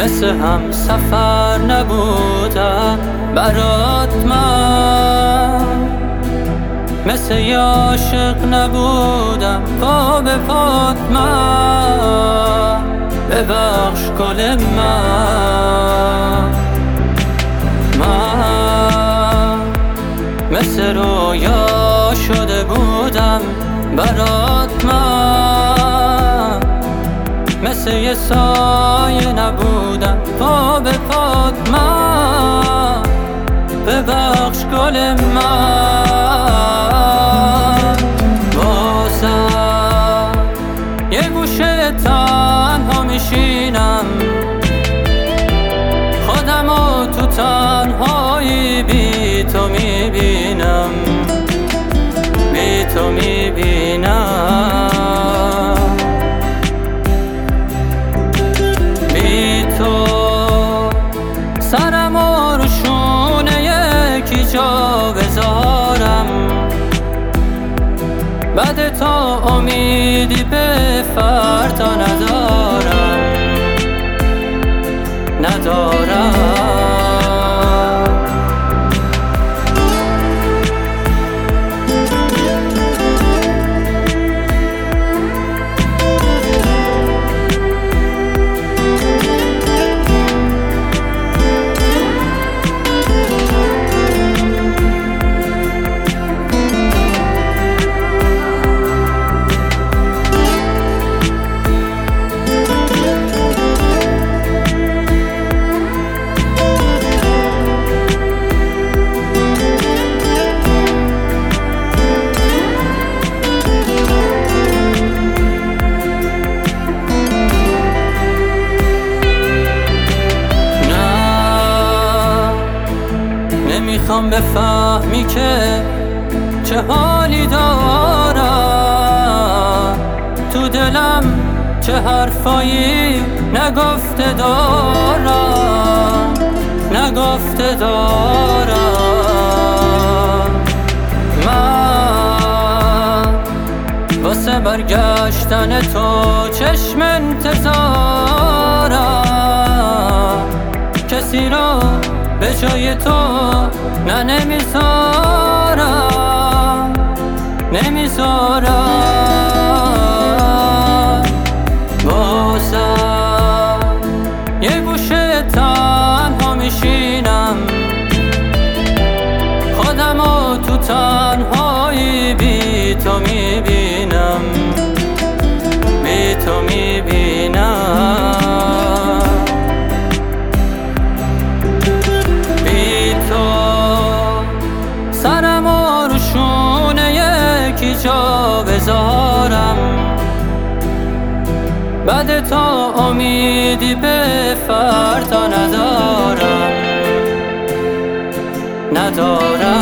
مثل هم سفر نبودم برات من، مثل یه عاشق نبودم پا به پات من. ببخش گل من مثل رویا شده بودم برات من، مثل یه سایه نبودم پا به پات من. ببخش گل من، بازم یه گوشه تنها میشینم، خودمو تو تنهایی بی تو میبینم، بی تو میبینم، بی تو سرمو رو شونه یکی جا بذارم. بعد تا امیدی به فردا ندارم. میخوام بفهمی که چه حالی دارم، تو دلم چه حرفایی نگفته دارم، نگفته دارم. من واسه برگشتن تو چشم انتظارم، کسی را به جای تو نه نمیذارم، نمیذارم. بازم یه گوشه تنها میشینم، خودمو تو تنهایی بی تو میبینم، بی تو میبینم، سرمو رو شونه یکی جا بذارم. بعد تا امیدی به فردا ندارم.